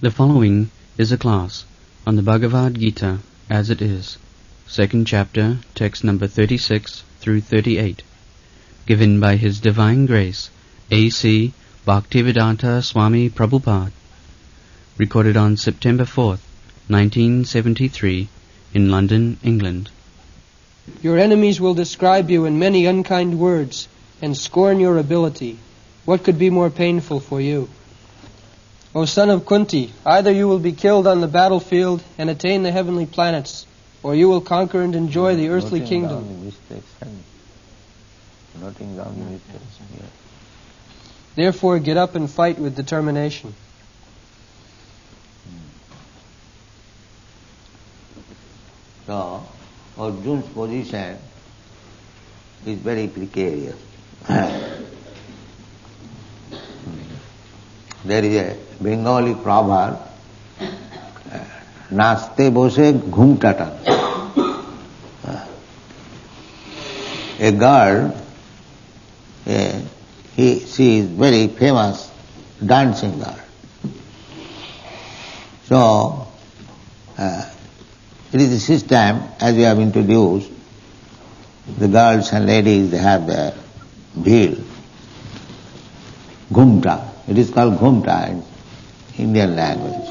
The following is a class on the Bhagavad Gita as it is, second chapter, text number 36 through 38, given by His Divine Grace, A.C. Bhaktivedanta Swami Prabhupada, recorded on September 4th, 1973, in London, England. Your enemies will describe you in many unkind words and scorn your ability. What could be more painful for you? O son of Kunti, either you will be killed on the battlefield and attain the heavenly planets, or you will conquer and enjoy the earthly kingdom. Noting down the mistakes. Yeah. Therefore, get up and fight with determination. So, Arjuna's position is very precarious. There is a Bengali proverb, naste bose ghumtatan. A girl, she is very famous dancing girl. So, it is a system, as we have introduced, the girls and ladies, they have their veil, ghumta. It is called ghumta in Indian language.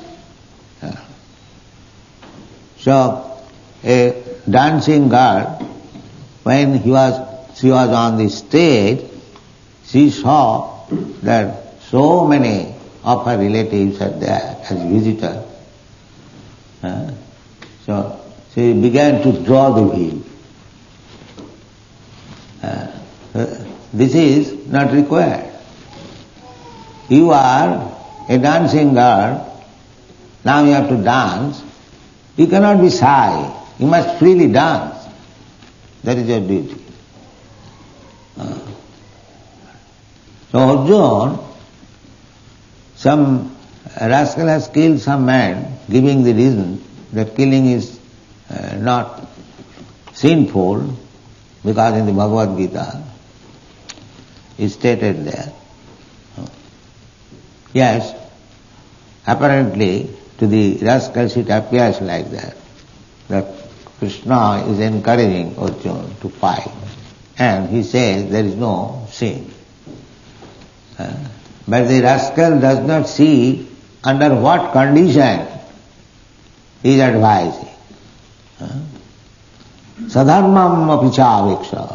So, a dancing girl, when she was on the stage, she saw that so many of her relatives are there as visitors. So she began to draw the veil. This is not required. You are a dancing girl, now you have to dance. You cannot be shy, you must freely dance. That is your duty. So Arjuna, some rascal has killed some man, giving the reason that killing is not sinful, because in the Bhagavad Gita is stated there. Yes, apparently to the rascals it appears like that Krishna is encouraging Arjuna to fight, and he says there is no sin. But the rascal does not see under what condition he is advising. Sadharmam apichaviksha.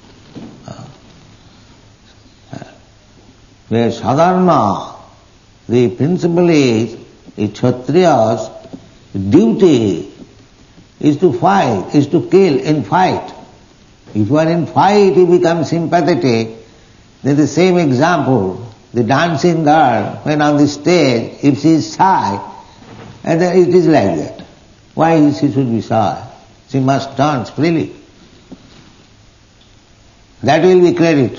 Where sadharma, the principle is a Kshatriya's duty is to fight, is to kill in fight. If you are in fight, you become sympathetic. Then the same example, the dancing girl, when on the stage, if she is shy, and then it is like that. Why she should be shy? She must dance freely. That will be credit.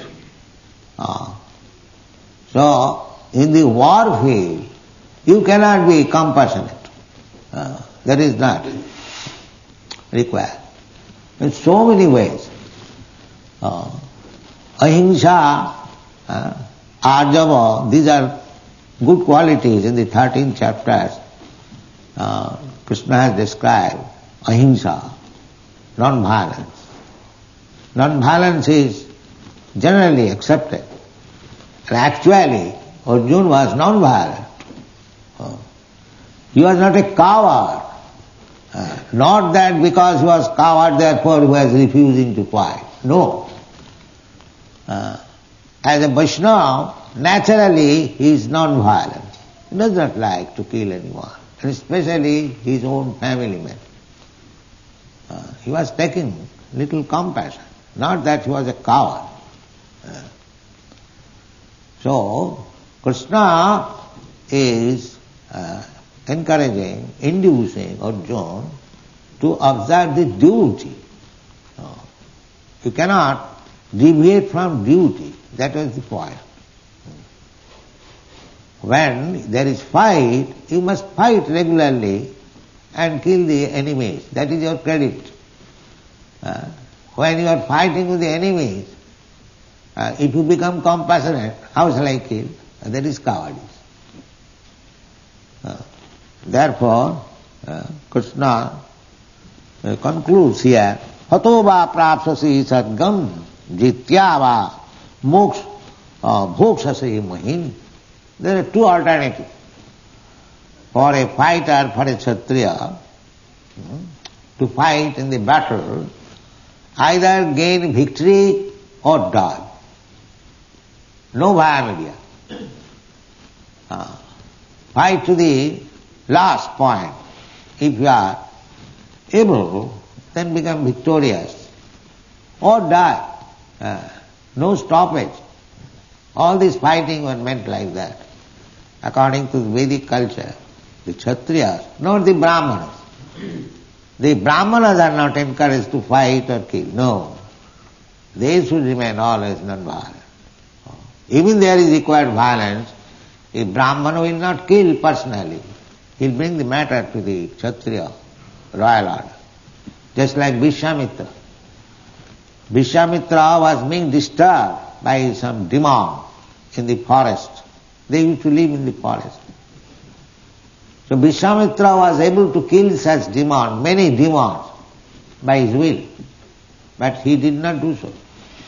So, in the war field, you cannot be compassionate. That is not required. In so many ways. Ahimsa, Arjava, these are good qualities in the 13 chapters. Krishna has described ahimsa, non-violence. Non-violence is generally accepted. And actually, Arjuna was non-violent. He was not a coward. Not that because he was coward, therefore he was refusing to fight. No. As a Vaishnava, naturally he is non-violent. He does not like to kill anyone, and especially his own family men. He was taking little compassion, not that he was a coward. So, Krishna is encouraging, inducing Arjuna to observe the duty. You cannot deviate from duty. That was the point. When there is fight, you must fight regularly and kill the enemies. That is your credit. When you are fighting with the enemies, if you become compassionate, how shall I kill? That is cowardice. Therefore, Krishna concludes here, Hato va prapsasi sadgam jitya va moksha bhokshasi mahim. There are two alternatives. For a fighter, for a kshatriya, to fight in the battle, either gain victory or die. No via media. Fight to the last point. If you are able, then become victorious. Or die. No stoppage. All this fighting was meant like that. According to the Vedic culture, the Kshatriyas, not the Brahmanas. The Brahmanas are not encouraged to fight or kill. No. They should remain always non-violent. Even there is required violence, a Brahmana will not kill personally. He will bring the matter to the Kshatriya royal order. Just like Vishwamitra. Vishwamitra was being disturbed by some demon in the forest. They used to live in the forest. So Vishwamitra was able to kill such demons, many demons, by his will. But he did not do so.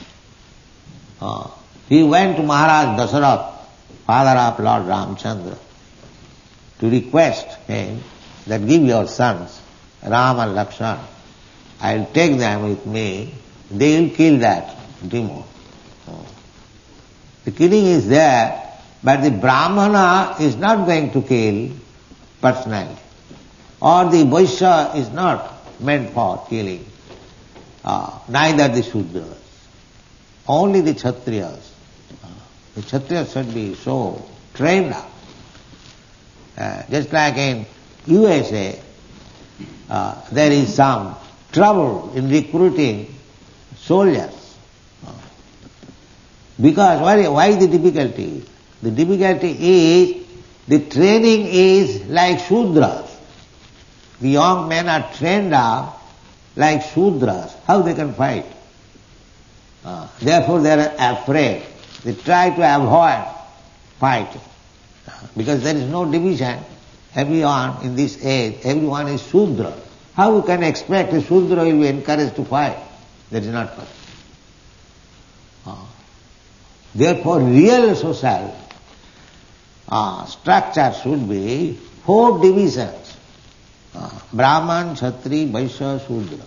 He went to Maharaj Dasarath, father of Lord Ramchandra, to request him that give your sons, Ram and Lakshmana. I will take them with me. They will kill that demon. The killing is there, but the Brahmana is not going to kill personally. Or the Vaishya is not meant for killing. Neither the Shudras. Only the Kshatriyas. The Kshatriyas should be so trained up. Just like in USA, there is some trouble in recruiting soldiers. Because why the difficulty? The difficulty is the training is like Shudras. The young men are trained up like Shudras. How they can fight? Therefore they are afraid. They try to avoid fighting. Because there is no division. Everyone in this age, everyone is Shudra. How you can expect a Shudra will be encouraged to fight? That is not possible. Therefore real social structure should be 4 divisions. Brahman, Kshatri, Vaishya, Shudra.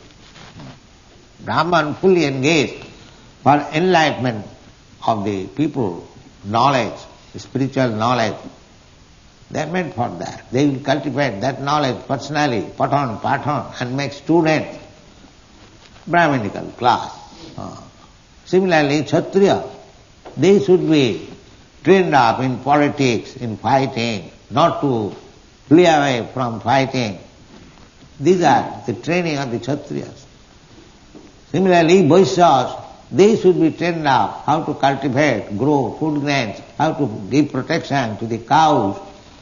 Brahman fully engaged for enlightenment of the people, knowledge, spiritual knowledge. They are meant for that. They will cultivate that knowledge personally, pattern, and make students, Brahminical class. Similarly, Kshatriya, they should be trained up in politics, in fighting, not to flee away from fighting. These are the training of the Kshatriyas. Similarly, Vaishyas, they should be trained up how to cultivate, grow food grains, how to give protection to the cows.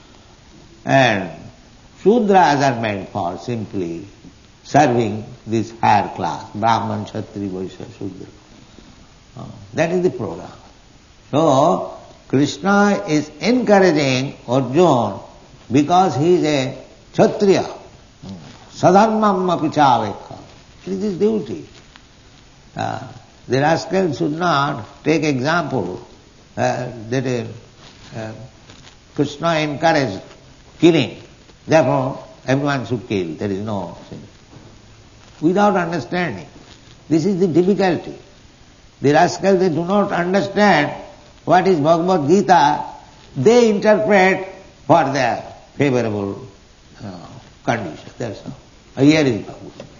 And Shudras are meant for simply serving this higher class, Brahman, Kshatri, Vaishya, Shudra. That is the program. So, Krishna is encouraging Arjuna because he is a Kshatriya. Sadharmam api chavekha. It is his duty. The rascal should not take example that Krishna encouraged killing. Therefore, everyone should kill. There is no sin. Without understanding. This is the difficulty. The rascals, they do not understand what is Bhagavad Gita. They interpret for their favorable condition. That's all. Here is Bhagavad Gita.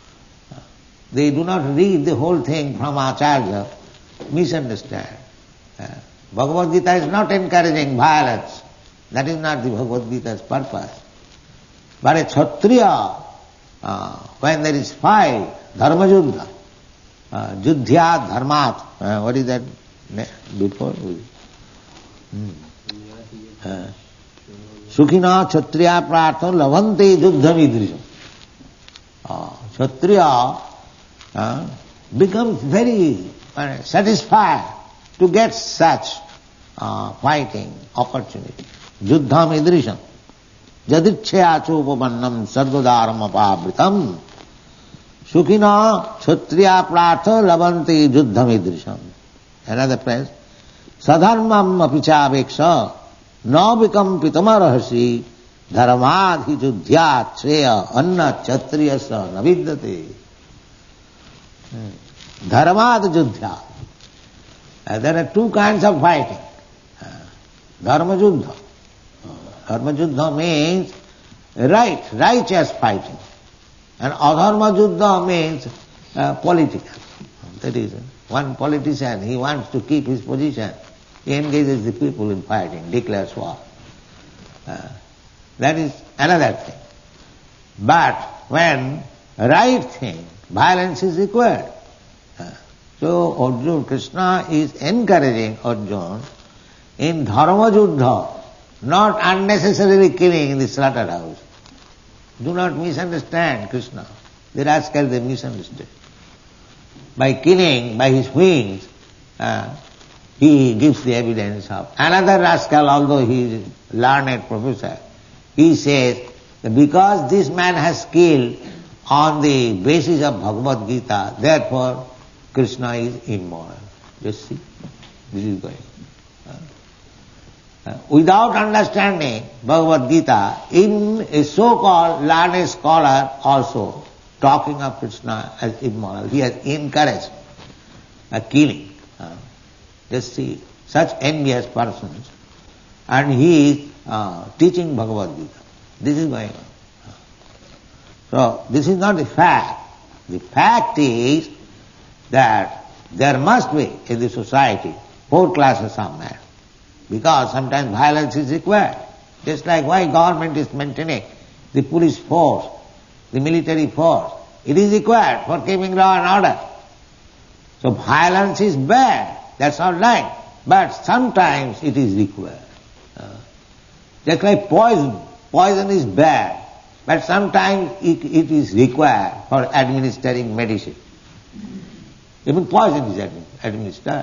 They do not read the whole thing from Acharya, misunderstand. Bhagavad Gita is not encouraging violence. That is not the Bhagavad Gita's purpose. But a Kshatriya, when there is fight, dharma yuddha, juddhya dharmat, what is that before? Sukhina kshatriya prartha lavante juddha vidrisham. Kshatriya becomes very satisfied to get such fighting opportunity. Juddham idrisham. Jadichyachopamanam sarvadaram apavritam Sukhina kshatriya prartha lavanti juddhamidrisham. Another phrase. Sadharmam apichaveksha na vikampitamarahashi dharmadhi juddhya treya anna kshatriyasa naviddate. Dharmad juddhya. There are two kinds of fighting. Dharma juddha. Dharma juddha means righteous fighting. And adharma juddha means political. That is, one politician, he wants to keep his position. He engages the people in fighting, declares war. That is another thing. But when right thing, violence is required. So Arjuna, Krishna is encouraging Arjuna in dharma juddha, not unnecessarily killing in the slaughterhouse. Do not misunderstand Krishna. The rascal, they misunderstood. By killing, by his wings, he gives the evidence of another rascal, although he is a learned professor. He says that because this man has killed on the basis of Bhagavad Gita, therefore Krishna is immoral. Just see, this is going. Without understanding Bhagavad Gita, in a so-called learned scholar also talking of Krishna as immoral, he has encouraged killing. Just see, such envious persons, and he is teaching Bhagavad Gita. This is going on. So, this is not the fact. The fact is that there must be in the society 4 classes of men, because sometimes violence is required. Just like why government is maintaining the police force, the military force. It is required for keeping law and order. So violence is bad, that's not right, but sometimes it is required. Just like poison is bad, but sometimes it is required for administering medicine. Even poison is administered.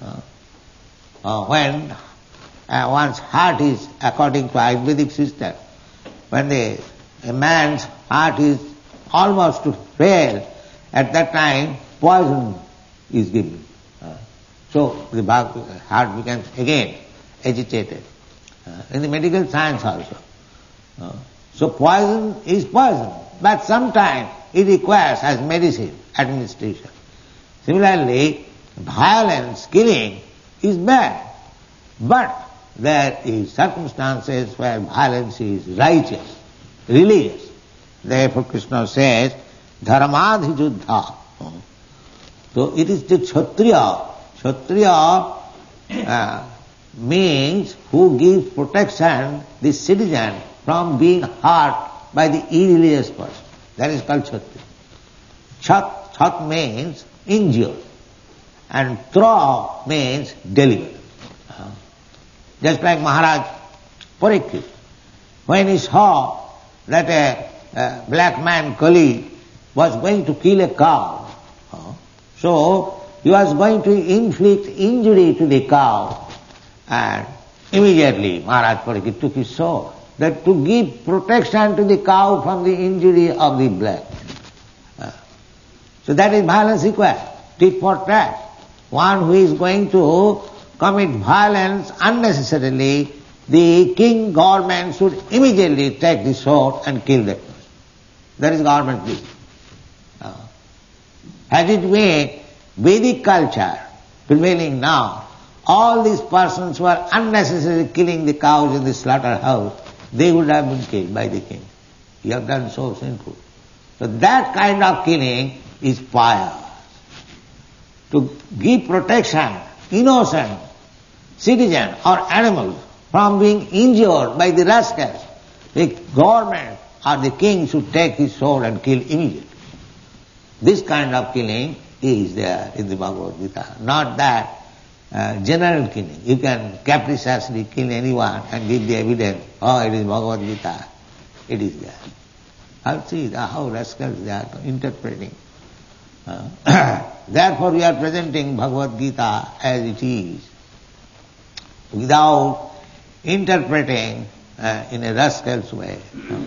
When one's heart is, according to Ayurvedic system, when a man's heart is almost to fail, at that time poison is given. So the heart becomes again agitated. In the medical science also. So poison is poison, but sometimes it requires as medicine administration. Similarly, violence, killing is bad, but there is circumstances where violence is righteous, religious. Therefore Krishna says, dharmadhi juddha. So it is the Kshatriya. Kshatriya means who gives protection the citizen from being hurt by the irreligious person. That is called Kshatriya. Chat means injured, and tra means delivered. Just like Maharaj Parikshit, when he saw that a black man colleague was going to kill a cow, so he was going to inflict injury to the cow, and immediately Maharaj Parikshit took his sword, that to give protection to the cow from the injury of the black. So that is violence required, tit for tat. One who is going to commit violence unnecessarily, the king, government should immediately take the sword and kill that person. That is government duty. Had it been Vedic culture prevailing now, all these persons who are unnecessarily killing the cows in the slaughterhouse, they would have been killed by the king. You have done so sinful. So that kind of killing is pious. To give protection, innocent citizen or animal from being injured by the rascals, the government or the king should take his sword and kill immediately. This kind of killing is there in the Bhagavad Gita, not that general killing. You can capriciously kill anyone and give the evidence, oh, it is Bhagavad Gita. It is there. I'll see how rascals they are interpreting. Therefore we are presenting Bhagavad Gita as it is, without interpreting in a rascal's way.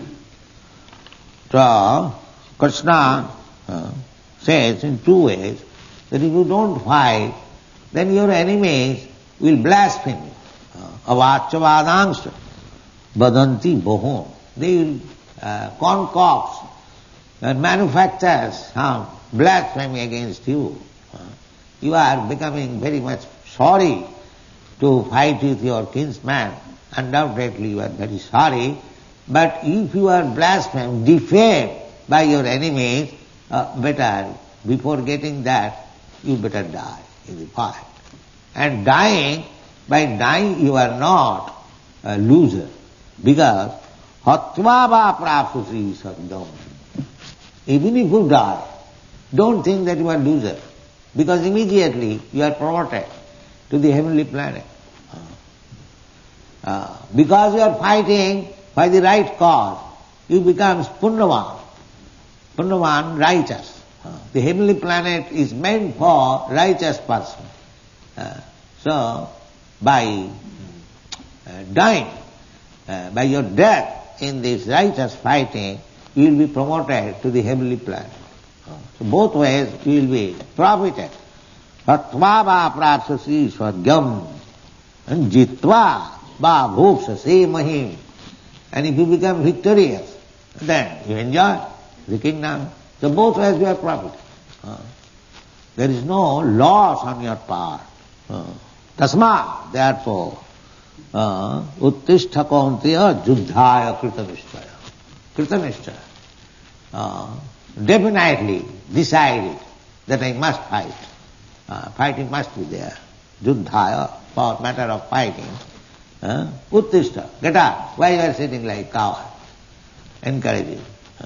So, Krishna says in two ways that if you don't fight, then your enemies will blaspheme you. Avachavadangsha badanti bohom. They will concoct and manufacture some blasphemy against you. You are becoming very much sorry to fight with your kinsman. Undoubtedly you are very sorry. But if you are blasphemed, defamed by your enemies, better, before getting that, you better die in the fight. And by dying you are not a loser, because hatvava prapsusi sadam. Even if you die, don't think that you are loser, because immediately you are promoted to the heavenly planet. Because you are fighting by the right cause, you become punnavan. Punnavan, righteous. The heavenly planet is meant for righteous person. So, by dying, by your death in this righteous fighting, you will be promoted to the heavenly planet. So both ways you will be profited. Tattva va prapsasi swargam and jitva va bhokshase mahim. And if you become victorious, then you enjoy the kingdom. So both ways you are profited. There is no loss on your part. Tasma, therefore, uttishta kaunteya juddhaya kritanishchaya. Kritanishchaya. Definitely decided that I must fight. Fighting must be there. Juddhaya, for matter of fighting. Uttishta, get up. Why you are sitting like coward? Encouraging.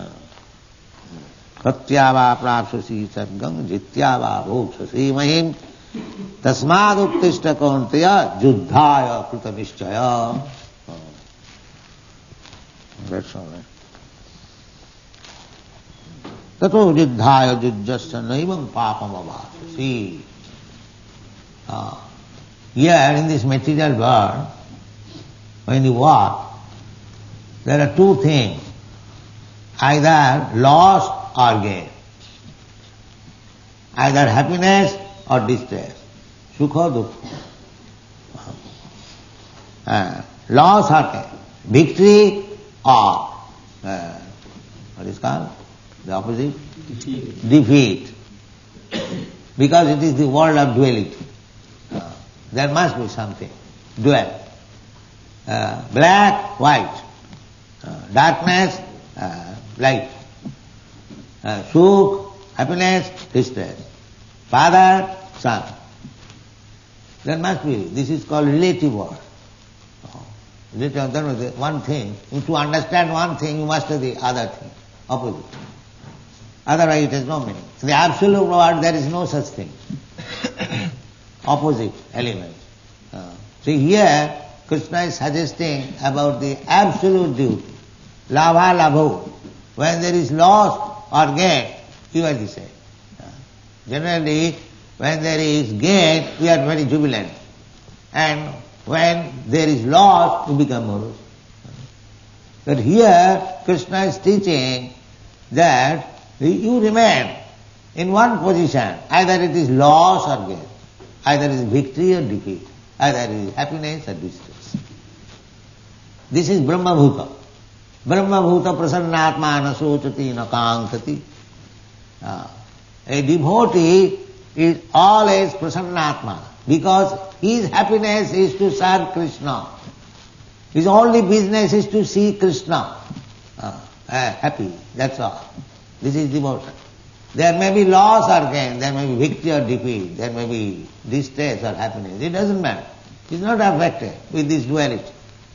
Satyava prapsasi sargam jityava bhokshasi mahim tasmad uttishta kaunteya juddhaya kritanishchaya. That's all right. Tato juddhaya jujjasya naivam papam avasasi. Here in this material world, when you walk, there are two things, either loss or gain, either happiness or distress, sukha dukkha, loss or gain, victory or what is called the opposite? Defeat. Because it is the world of duality. There must be something, dual. Black, white, darkness, light, sukh, happiness, distress, father, son. There must be. This is called relative world. One thing. To understand one thing, you must have the other thing, opposite. Otherwise it has no meaning. In the absolute world there is no such thing. Opposite elements. So here Krishna is suggesting about the absolute duty. Labha labho. When there is loss or gain, you are the same. Generally, when there is gain, we are very jubilant. And when there is loss, we become morose. But here, Krishna is teaching that you remain in one position. Either it is loss or gain. Either it is victory or defeat. Either it is happiness or distress. This is Brahma Bhuta. Brahma Bhuta prasannatma na sochati na kankati. A devotee is always prasannatma because his happiness is to serve Krishna. His only business is to see Krishna happy. That's all. This is devotion. There may be loss or gain, there may be victory or defeat, there may be distress or happiness. It doesn't matter. It's not affected with this duality.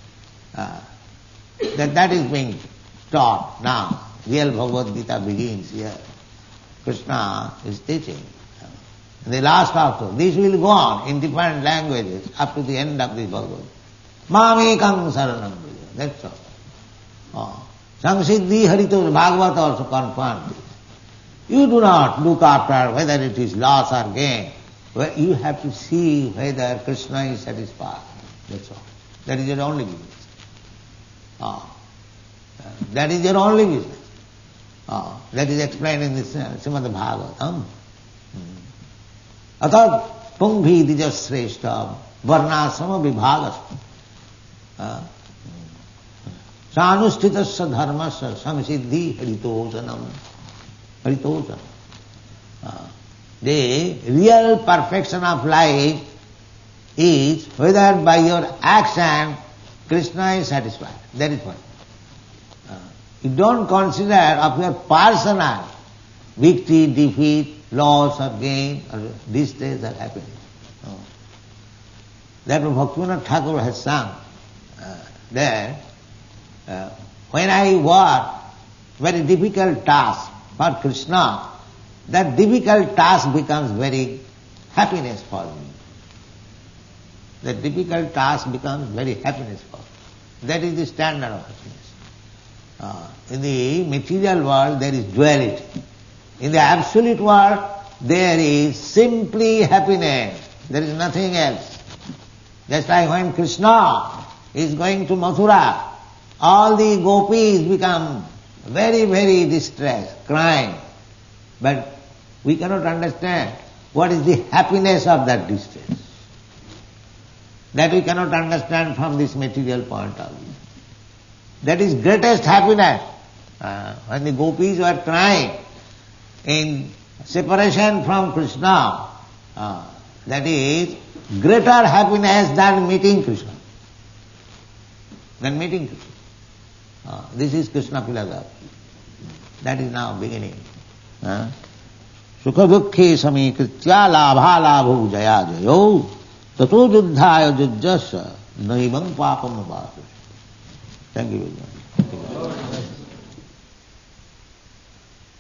That is being taught now. Real Bhagavad Gita begins here. Krishna is teaching. In the last also, this will go on in different languages up to the end of the Bhagavad Gita. Mamekam saranam braja. That's all. Samsiddhi Harito Bhagavata also confirmed this. You do not look after whether it is loss or gain. You have to see whether Krishna is satisfied. That's all. That is your only business. That is your only business. That is explained in this Srimad Bhagavatam. Atat pungvi dijasreshta varnasama vibhagas sanusthitasya dharmasya samsiddhi haritosanam. The real perfection of life is whether by your action Krishna is satisfied. That is what. You don't consider of your personal victory, defeat, loss or gain, or distress or happiness. That Bhaktivinoda Thakur has sung that when I work very difficult task for Krishna, that difficult task becomes very happiness for me. That difficult task becomes very happiness for me. That is the standard of happiness. In the material world there is duality. In the absolute world there is simply happiness. There is nothing else. Just like when Krishna is going to Mathura, all the gopis become very, very distressed, crying. But we cannot understand what is the happiness of that distress. That we cannot understand from this material point of view. That is greatest happiness. When the gopis were crying in separation from Krishna, that is greater happiness than meeting Krishna. This is Krishna philosophy. That is now beginning. Sukha dukkhe samikritya labha labho jaya jayo tato juddhaya jujjasya naivang papam abhasu. Thank you very much.